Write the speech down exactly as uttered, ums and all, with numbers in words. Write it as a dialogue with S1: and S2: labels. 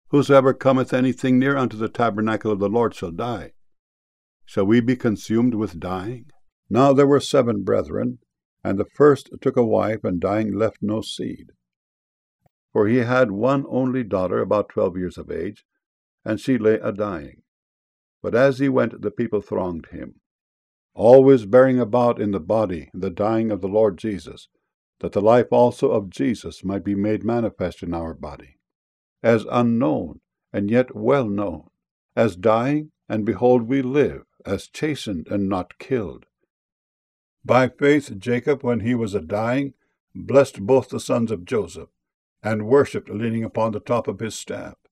S1: Whosoever cometh anything near unto the tabernacle of the Lord shall die. Shall we be consumed with dying? Now there were seven brethren, and the first took a wife, and dying left no seed. For he had one only daughter, about twelve years of age, and she lay a-dying. But as he went, the people thronged him, always bearing about in the body the dying of the Lord Jesus, that the life also of Jesus might be made manifest in our body, as unknown, and yet well known, as dying, and behold we live, as chastened, and not killed. By faith Jacob, when he was a-dying, blessed both the sons of Joseph, and worshipped, leaning upon the top of his staff.